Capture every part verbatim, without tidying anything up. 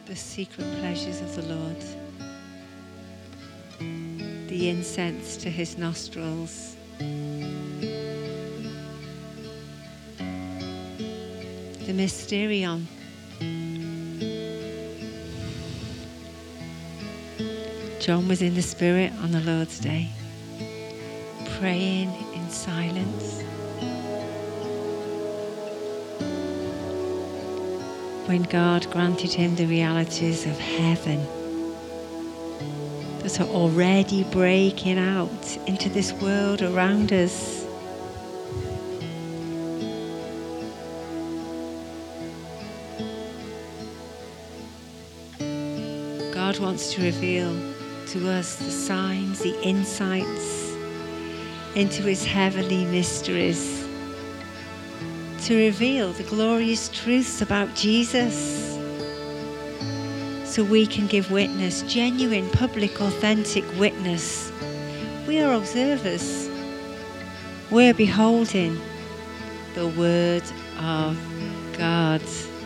the secret pleasures of the Lord, the incense to his nostrils, the mysterion. John was in the Spirit on the Lord's Day, praying in silence. When God granted him the realities of heaven that are already breaking out into this world around us. God wants to reveal to us the signs, the insights into his heavenly mysteries, to reveal the glorious truths about Jesus, so we can give witness, genuine, public, authentic witness. We are observers. We're beholding the Word of God.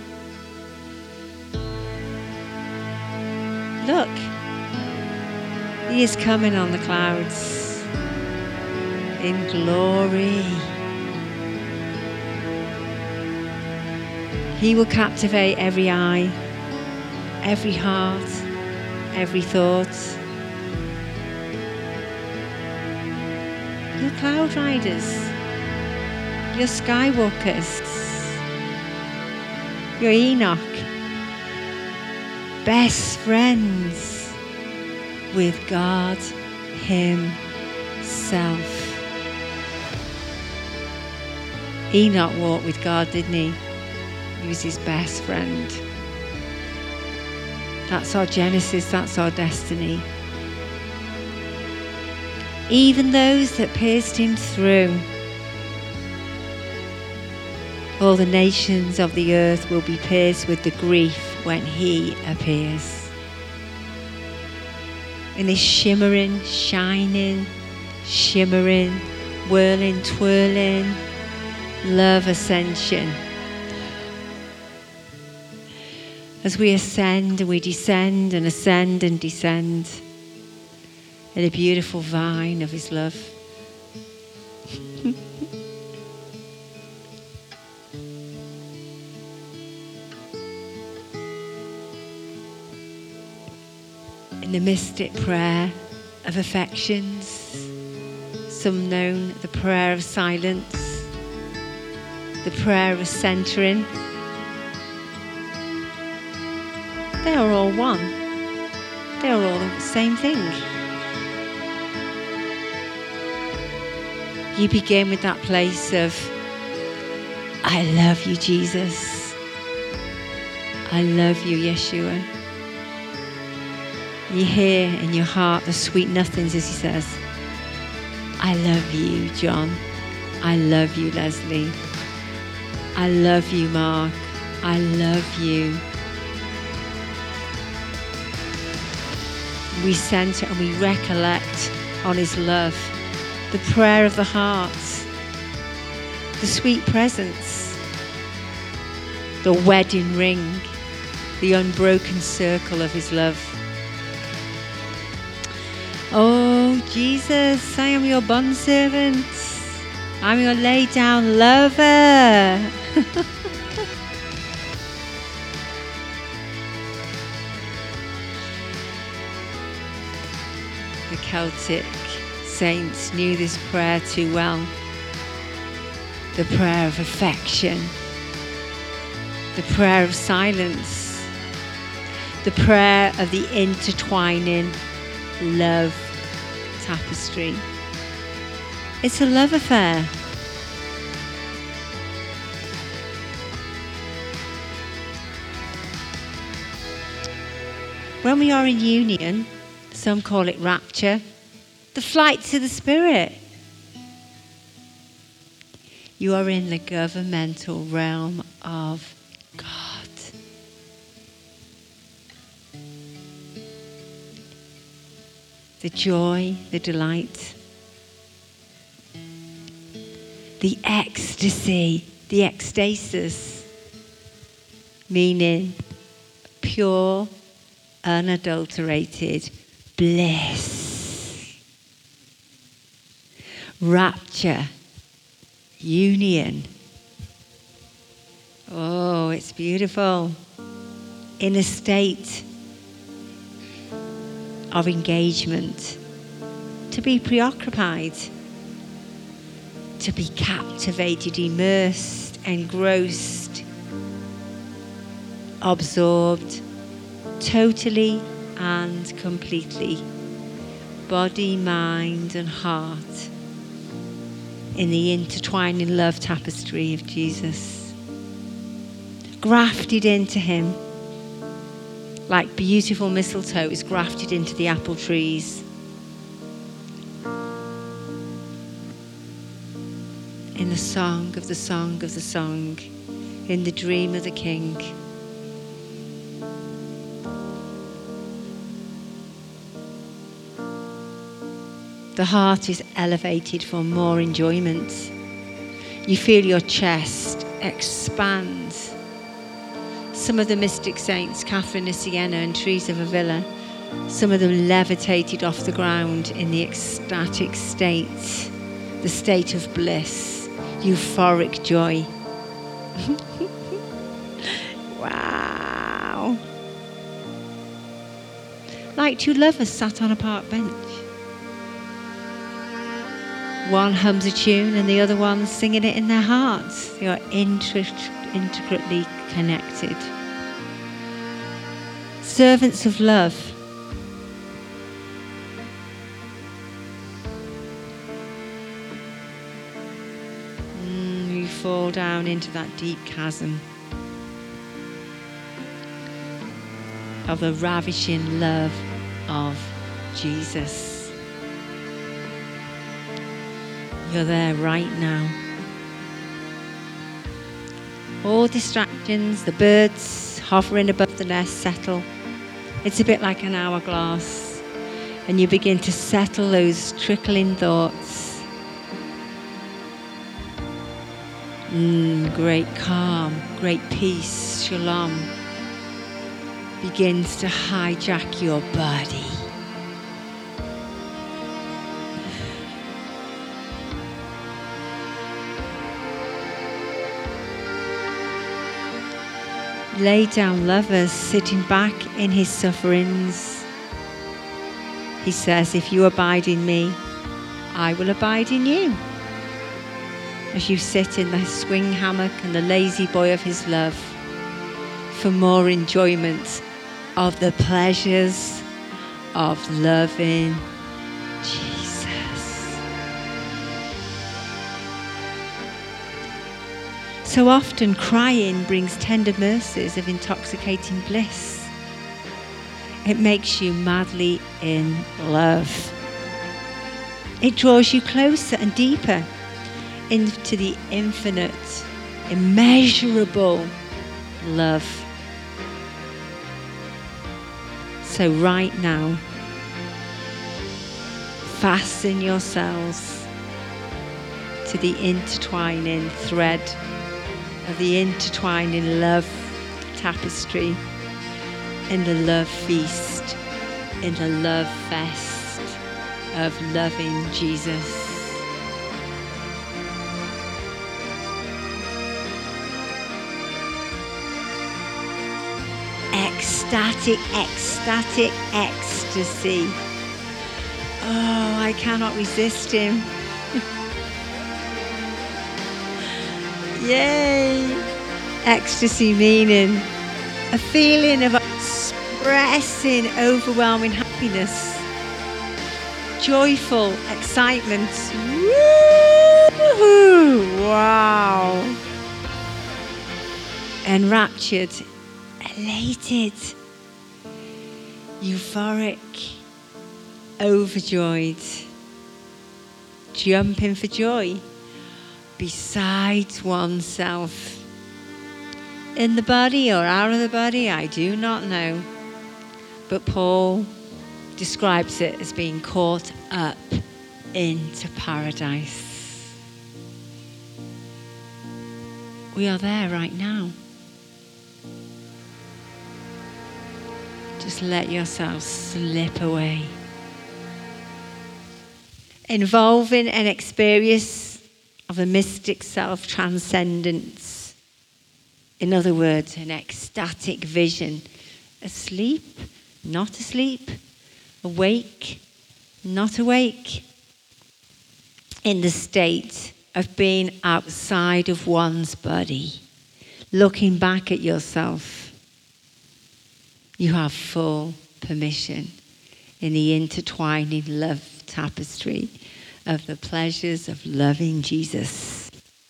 Look, he is coming on the clouds in glory. He will captivate every eye, every heart, every thought. You're cloud riders. You're skywalkers. You're Enoch. Best friends with God himself. Enoch walked with God, didn't he? He was his best friend. That's our Genesis, that's our destiny. Even those that pierced him through, all the nations of the earth will be pierced with the grief when he appears. In this shimmering, shining, shimmering, whirling, twirling, love ascension. As we ascend and we descend and ascend and descend in a beautiful vine of his love. In the mystic prayer of affections, some known the prayer of silence, the prayer of centering. They are all one. They are all the same thing. You begin with that place of, I love you, Jesus. I love you, Yeshua. You hear in your heart the sweet nothings as he says, I love you, John. I love you, Leslie. I love you, Mark. I love you. We centre and we recollect on his love, the prayer of the heart, the sweet presence, the wedding ring, the unbroken circle of his love. Oh, Jesus, I am your bondservant. I'm your laid down lover. The Celtic saints knew this prayer too well. The prayer of affection, the prayer of silence, the prayer of the intertwining love tapestry. It's a love affair. When we are in union, some call it rapture, the flight to the Spirit. You are in the governmental realm of God. The joy, the delight, the ecstasy, the ecstasis, meaning pure, unadulterated bliss, rapture, union. Oh, it's beautiful. In a state of engagement, to be preoccupied, to be captivated, immersed, engrossed, absorbed, totally and completely, body, mind, and heart, in the intertwining love tapestry of Jesus, grafted into him, like beautiful mistletoe is grafted into the apple trees. In the song of the song of the song, in the dream of the king. The heart is elevated for more enjoyment. You feel your chest expand. Some of the mystic saints, Catherine of Siena and Teresa of Avila, some of them levitated off the ground in the ecstatic state, the state of bliss, euphoric joy. Wow. Like two lovers sat on a park bench. One hums a tune and the other one's singing it in their hearts. They are intric- intricately connected. Servants of love. Mm, you fall down into that deep chasm of the ravishing love of Jesus. You're there right now. All distractions, the birds hovering above the nest settle. It's a bit like an hourglass. And you begin to settle those trickling thoughts. Mm, great calm, great peace, shalom, begins to hijack your body. Lay down lovers sitting back in his sufferings. He says, if you abide in me, I will abide in you. As you sit in the swing hammock and the lazy boy of his love, for more enjoyment of the pleasures of loving Jesus. So often crying brings tender mercies of intoxicating bliss. It makes you madly in love. It draws you closer and deeper into the infinite, immeasurable love. So right now, fasten yourselves to the intertwining thread of the intertwining love tapestry, in the love feast, in the love fest of loving Jesus. Ecstatic, ecstatic ecstasy. Oh, I cannot resist him. Yay! Ecstasy meaning a feeling of expressing overwhelming happiness, joyful excitement. Woo-hoo! Wow! Enraptured, elated, euphoric, overjoyed, jumping for joy. Besides oneself. In the body or out of the body, I do not know. But Paul describes it as being caught up into paradise. We are there right now. Just let yourself slip away. Involving an experience of a mystic self-transcendence. In other words, an ecstatic vision. Asleep, not asleep. Awake, not awake. In the state of being outside of one's body. Looking back at yourself. You have full permission in the intertwining love tapestry of the pleasures of loving Jesus.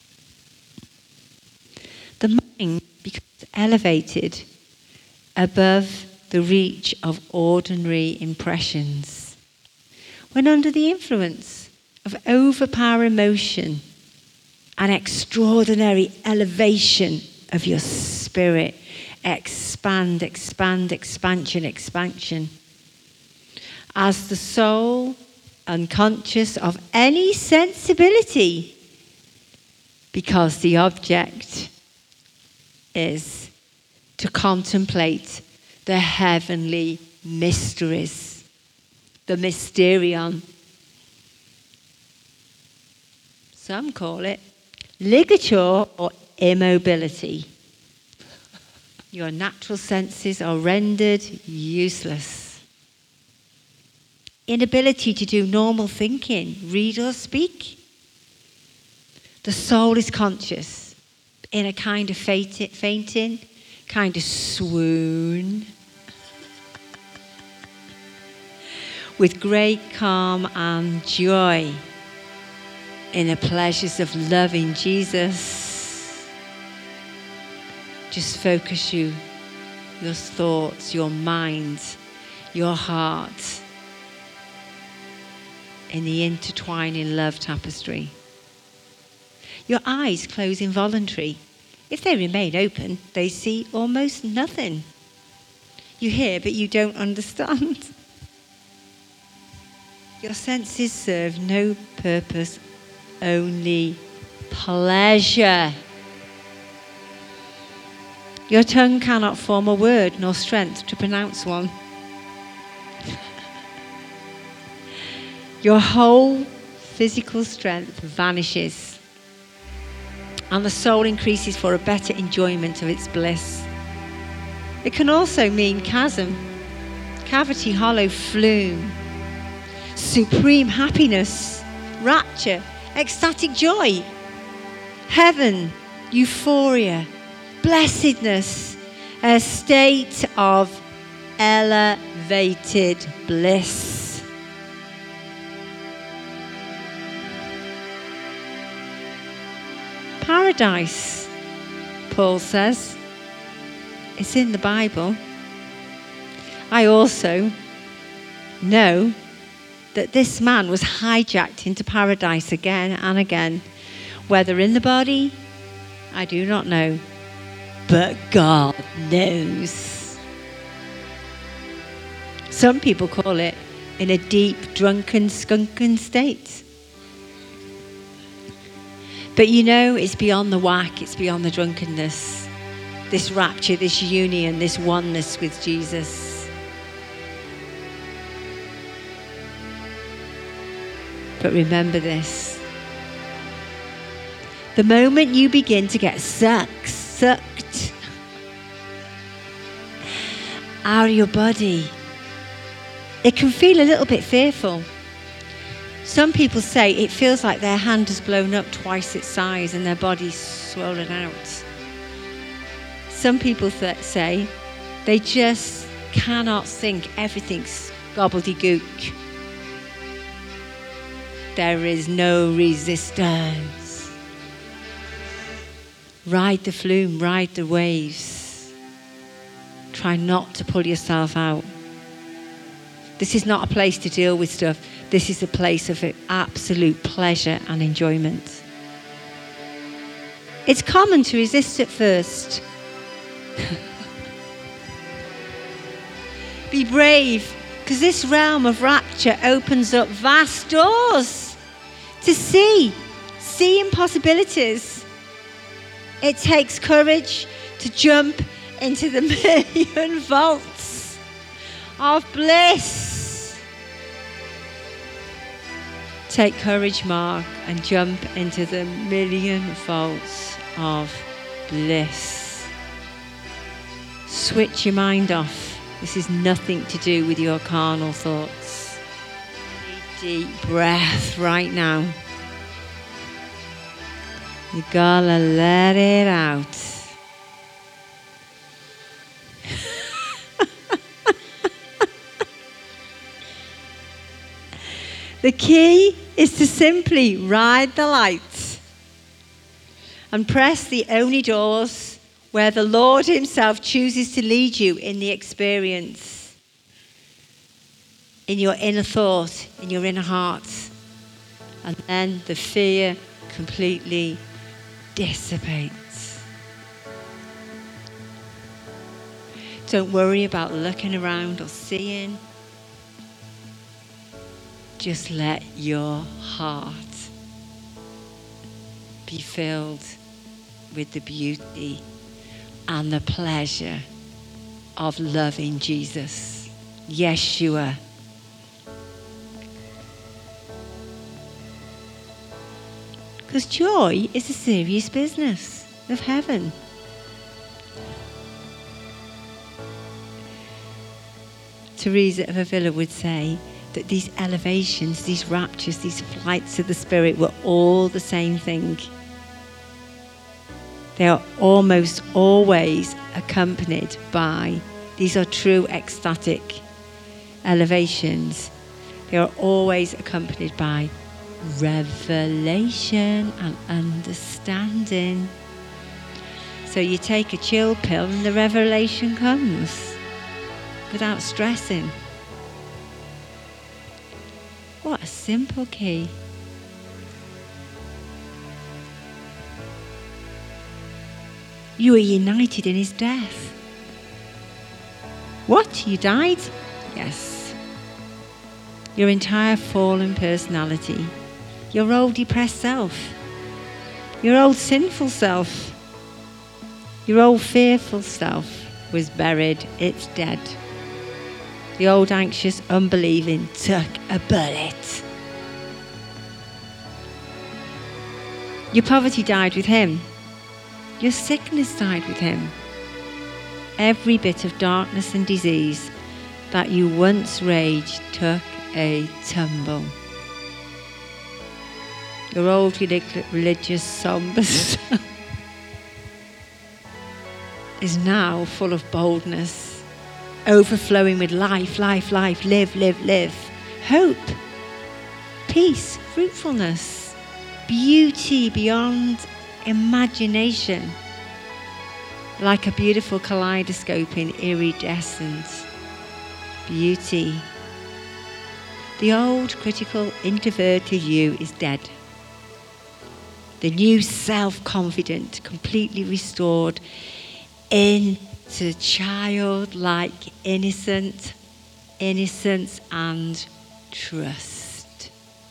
The mind becomes elevated above the reach of ordinary impressions when under the influence of overpowering emotion and extraordinary elevation of your spirit. Expand, expand, expansion, expansion. As the soul, unconscious of any sensibility, because the object is to contemplate the heavenly mysteries, the mysterion. Some call it ligature or immobility. Your natural senses are rendered useless. Inability to do normal thinking, read or speak. The soul is conscious in a kind of fainting, kind of swoon, with great calm and joy in the pleasures of loving Jesus. Just focus you, your thoughts, your mind, your heart in the intertwining love tapestry. Your eyes close involuntarily. If they remain open, they see almost nothing. You hear, but you don't understand. Your senses serve no purpose, only pleasure. Your tongue cannot form a word nor strength to pronounce one. Your whole physical strength vanishes, and the soul increases for a better enjoyment of its bliss. It can also mean chasm, cavity, hollow, flume, supreme happiness, rapture, ecstatic joy, heaven, euphoria, blessedness, a state of elevated bliss. Paradise, Paul says, it's in the Bible. I also know that this man was hijacked into paradise again and again. Whether in the body, I do not know. But God knows. Some people call it in a deep, drunken, skunken state. But you know, it's beyond the whack, it's beyond the drunkenness. This rapture, this union, this oneness with Jesus. But remember this. The moment you begin to get sucked, sucked out of your body, it can feel a little bit fearful. Some people say it feels like their hand has blown up twice its size and their body's swollen out. Some people th- say they just cannot think, everything's gobbledygook. There is no resistance. Ride the flume, ride the waves. Try not to pull yourself out. This is not a place to deal with stuff. This is a place of absolute pleasure and enjoyment. It's common to resist at first. Be brave, because this realm of rapture opens up vast doors to see, see impossibilities. It takes courage to jump into the million vaults of bliss. Take courage, Mark, and jump into the million volts of bliss. Switch your mind off. This is nothing to do with your carnal thoughts. Deep breath right now. You gotta let it out. The key is to simply ride the light and press the only doors where the Lord himself chooses to lead you in the experience, in your inner thought, in your inner heart. And then the fear completely dissipates. Don't worry about looking around or seeing. Just let your heart be filled with the beauty and the pleasure of loving Jesus, Yeshua. Because joy is a serious business of heaven. Teresa of Avila would say that these elevations, these raptures, these flights of the Spirit were all the same thing. They are almost always accompanied by, these are true ecstatic elevations. They are always accompanied by revelation and understanding. So you take a chill pill and the revelation comes without stressing. What a simple key. You are united in his death. What? You died? Yes. Your entire fallen personality, your old depressed self, your old sinful self, your old fearful self was buried. It's dead. The old anxious, unbelieving took a bullet. Your poverty died with him. Your sickness died with him. Every bit of darkness and disease that you once raged took a tumble. Your old religious somber self is now full of boldness, overflowing with life, life, life, live, live, live. Hope, peace, fruitfulness, beauty beyond imagination, like a beautiful kaleidoscope in iridescent beauty. The old critical, introverted you is dead. The new self-confident, completely restored into childlike innocent, innocence and trust.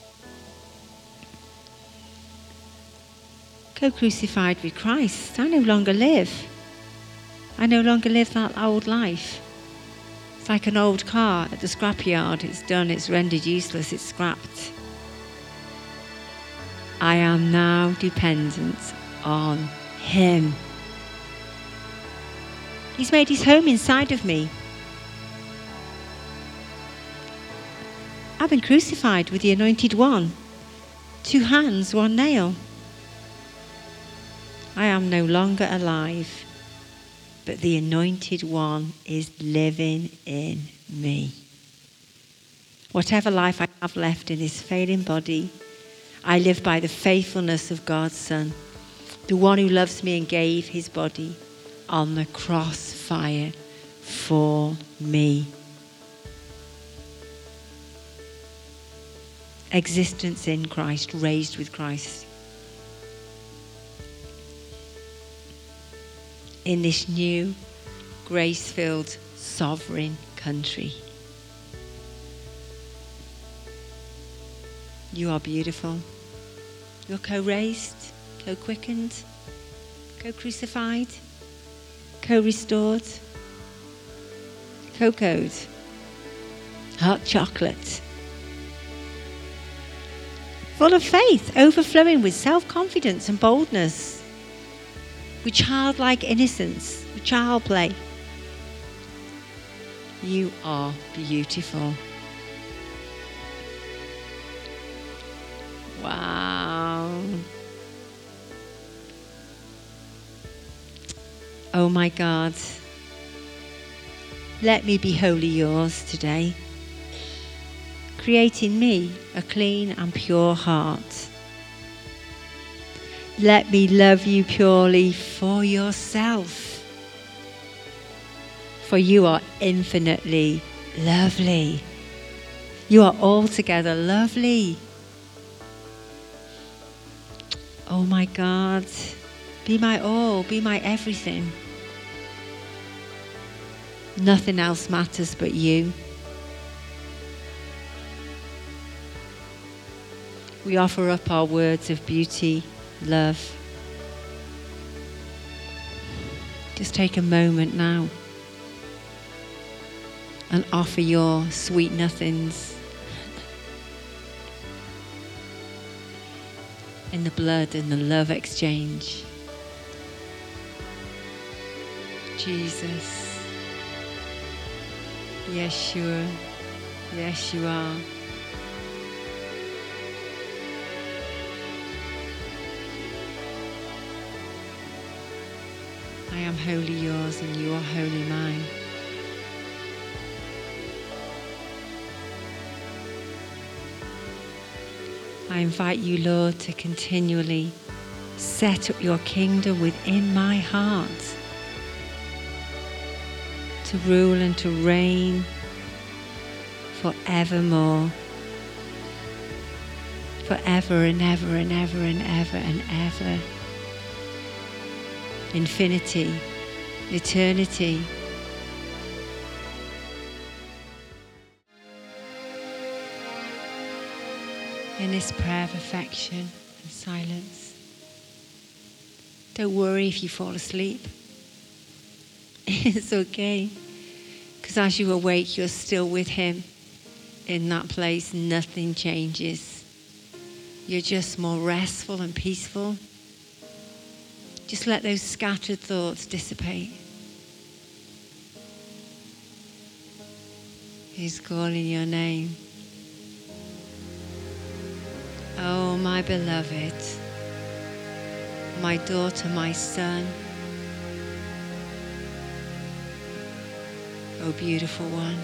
Co-crucified with Christ, I no longer live. I no longer live that old life. It's like an old car at the scrapyard. It's done, it's rendered useless, it's scrapped. I am now dependent on him. He's made his home inside of me. I've been crucified with the Anointed One. Two hands, one nail. I am no longer alive, but the Anointed One is living in me. Whatever life I have left in this failing body, I live by the faithfulness of God's Son, the one who loves me and gave his body on the cross fire for me. Existence in Christ, raised with Christ. In this new, grace-filled, sovereign country. You are beautiful. You're co-raised, co-quickened, co-crucified, co-restored, co-code, hot chocolate. Full of faith, overflowing with self-confidence and boldness, with childlike innocence, with child play. You are beautiful. Wow. Oh my God. Let me be wholly yours today. Create in me a clean and pure heart. Let me love you purely for yourself. For you are infinitely lovely. You are altogether lovely. Oh my God, be my all, be my everything. Nothing else matters but you. We offer up our words of beauty, love. Just take a moment now and offer your sweet nothings in the blood and the love exchange. Jesus. Yeshua. Yes, you are. I am wholly yours and you are wholly mine. I invite you, Lord, to continually set up your kingdom within my heart, to rule and to reign forevermore, forever and ever and ever and ever and ever. Infinity, eternity. In this prayer of affection and silence, don't worry if you fall asleep. It's okay, because as you awake, you're still with him. In that place, nothing changes. You're just more restful and peaceful. Just let those scattered thoughts dissipate. He's calling your name. Oh, my beloved, my daughter, my son. Oh, beautiful one.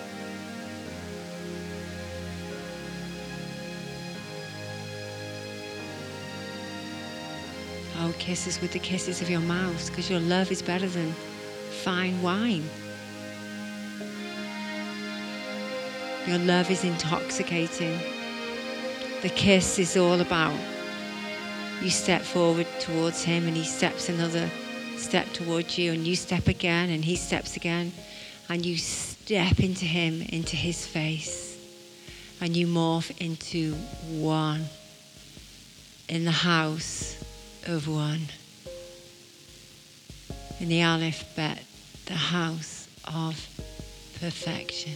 Oh, kisses with the kisses of your mouth, because your love is better than fine wine. Your love is intoxicating. The kiss is all about you step forward towards him and he steps another step towards you, and you step again and he steps again, and you step into him, into his face, and you morph into one in the house of one. In the Aleph Bet, the house of perfection.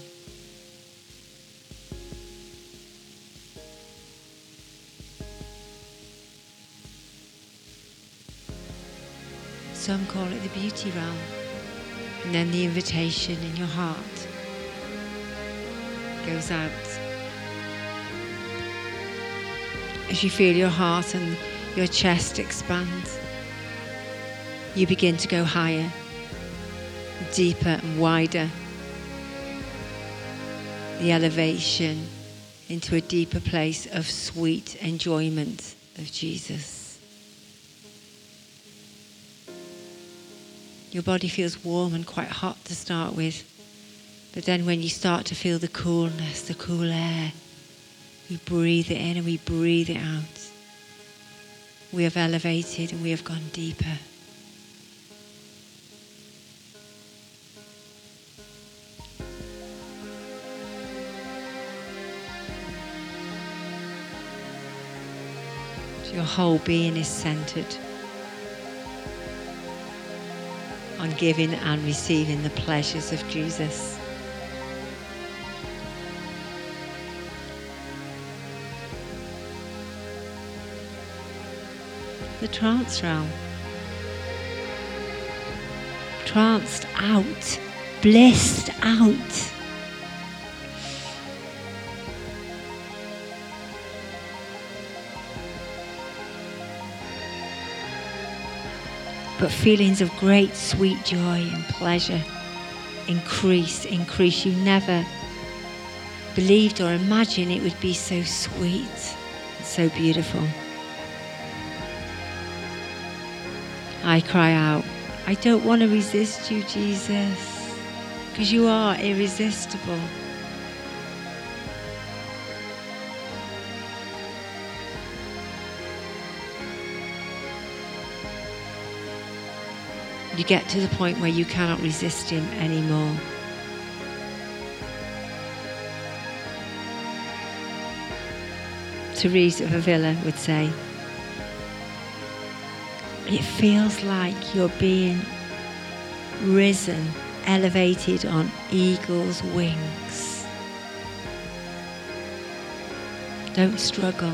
Some call it the beauty realm, and then the invitation in your heart goes out. As you feel your heart and your chest expand, you begin to go higher, deeper and wider. The elevation into a deeper place of sweet enjoyment of Jesus. Your body feels warm and quite hot to start with, but then when you start to feel the coolness, the cool air, we breathe it in and we breathe it out. We have elevated and we have gone deeper. Your whole being is centered on giving and receiving the pleasures of Jesus. the trance realm. Tranced out, blissed out. But feelings of great sweet joy and pleasure increase, increase. You never believed or imagined it would be so sweet and so beautiful. I cry out, I don't want to resist you, Jesus, because you are irresistible. You get to the point where you cannot resist him anymore. Teresa of Avila would say, it feels like you're being risen, elevated on eagle's wings. Don't struggle.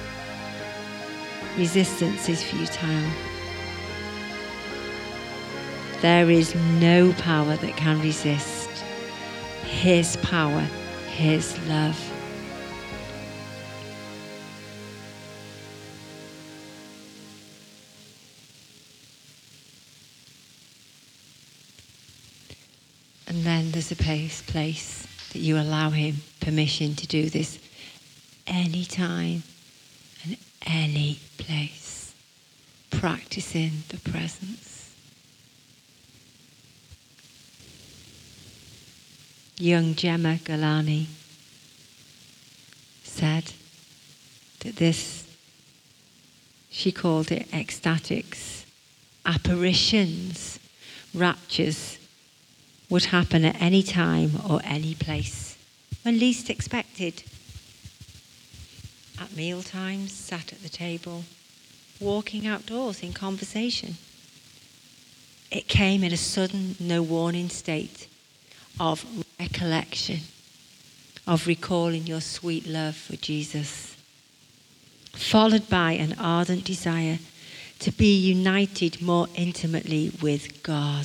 Resistance is futile. There is no power that can resist his power, his love. And then there's a place, place that you allow him permission to do this anytime and any place, practicing the presence. Young Gemma Galani said that this, she called it ecstatics, apparitions, raptures, would happen at any time or any place, when least expected. At meal times, sat at the table, walking outdoors in conversation. It came in a sudden, no warning state of recollection, of recalling your sweet love for Jesus, followed by an ardent desire to be united more intimately with God.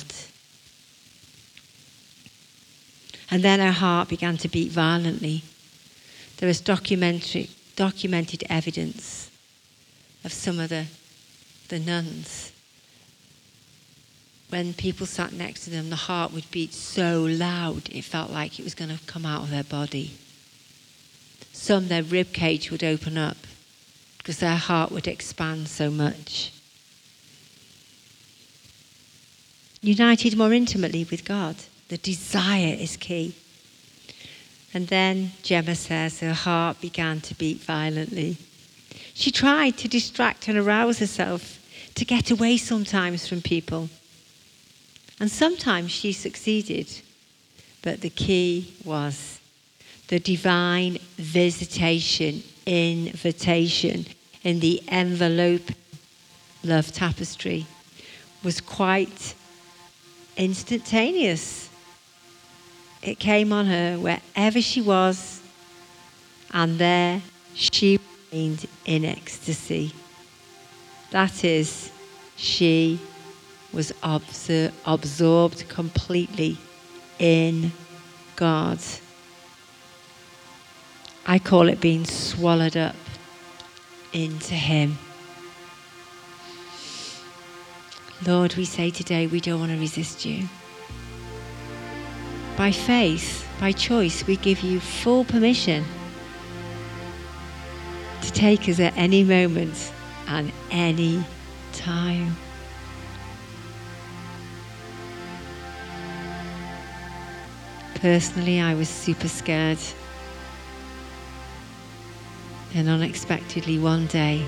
And then her heart began to beat violently. There is documentary, documented evidence of some of the, the nuns. When people sat next to them, the heart would beat so loud it felt like it was going to come out of their body. Some, their rib cage would open up because their heart would expand so much. United more intimately with God. The desire is key. And then Gemma says her heart began to beat violently. She tried to distract and arouse herself, to get away sometimes from people. And sometimes she succeeded. But the key was the divine visitation, invitation in the envelope love tapestry was quite instantaneous. It came on her wherever she was, and there she remained in ecstasy. That is, she was absor- absorbed completely in God. I call it being swallowed up into him. Lord, we say today we don't want to resist you. By faith, by choice, we give you full permission to take us at any moment and any time. Personally, I was super scared. And unexpectedly one day,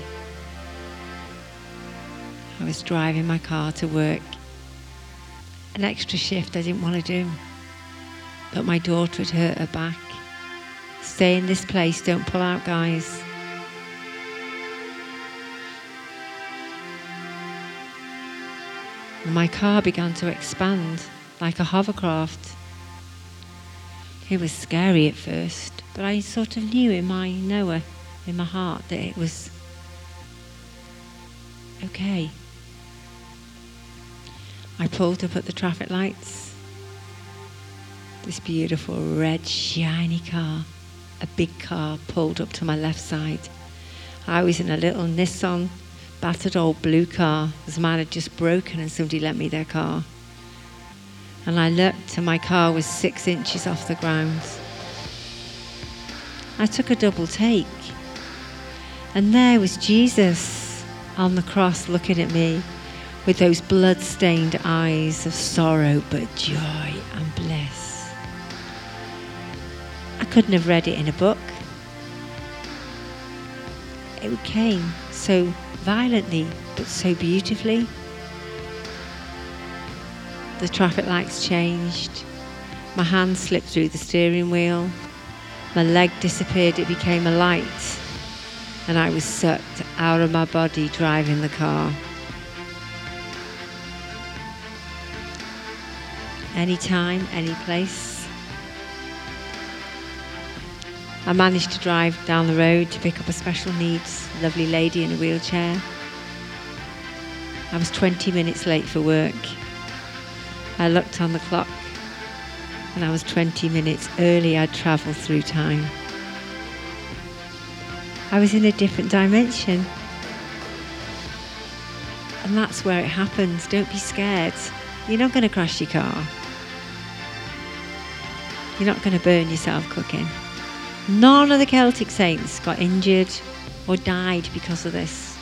I was driving my car to work. An extra shift I didn't want to do. But my daughter had hurt her back. Stay in this place, don't pull out, guys. And my car began to expand like a hovercraft. It was scary at first, but I sort of knew in my knower, in my heart, that it was okay. I pulled up at the traffic lights. This beautiful red shiny car, a big car, pulled up to my left side. I was in a little Nissan, battered old blue car. This man had just broken and somebody lent me their car. And I looked and my car was six inches off the ground. I took a double take. And there was Jesus on the cross looking at me with those blood-stained eyes of sorrow but joy and bliss. I couldn't have read it in a book. It came so violently but so beautifully. The traffic lights changed. My hand slipped through the steering wheel. My leg disappeared, it became a light. And I was sucked out of my body driving the car. Anytime, any place. I managed to drive down the road to pick up a special needs lovely lady in a wheelchair. I was twenty minutes late for work. I looked on the clock and I was twenty minutes early. I'd travelled through time. I was in a different dimension. And that's where it happens. Don't be scared. You're not going to crash your car. You're not going to burn yourself cooking. None of the Celtic saints got injured or died because of this.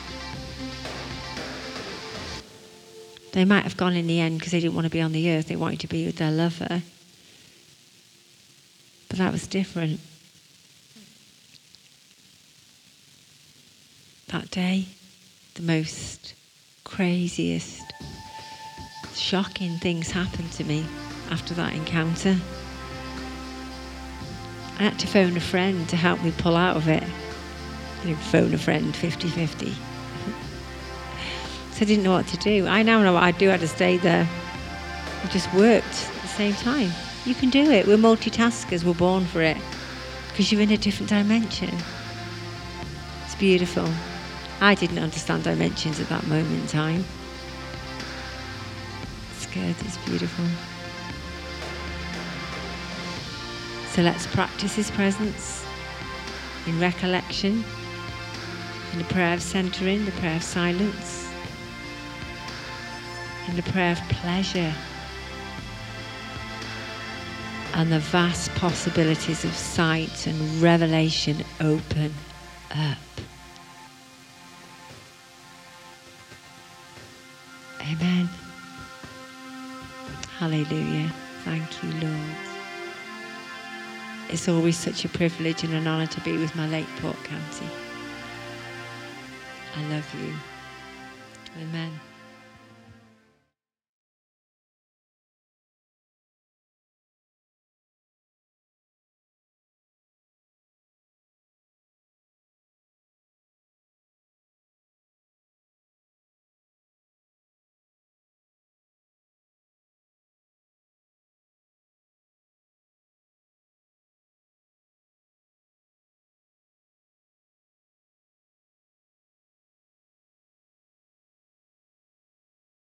They might have gone in the end because they didn't want to be on the earth. They wanted to be with their lover. But that was different. That day, the most craziest, shocking things happened to me after that encounter. I had to phone a friend to help me pull out of it. You know, phone a friend, fifty-fifty. So I didn't know what to do. I now know what I'd do. I'd have stayed there. I just worked at the same time. You can do it. We're multitaskers. We're born for it. Because you're in a different dimension. It's beautiful. I didn't understand dimensions at that moment in time. It's good. It's beautiful. So let's practice His presence in recollection, in the prayer of centering, the prayer of silence, in the prayer of pleasure, and the vast possibilities of sight and revelation open up. Amen. Hallelujah. Thank you, Lord. It's always such a privilege and an honour to be with my Lakeport County. I love you. Amen.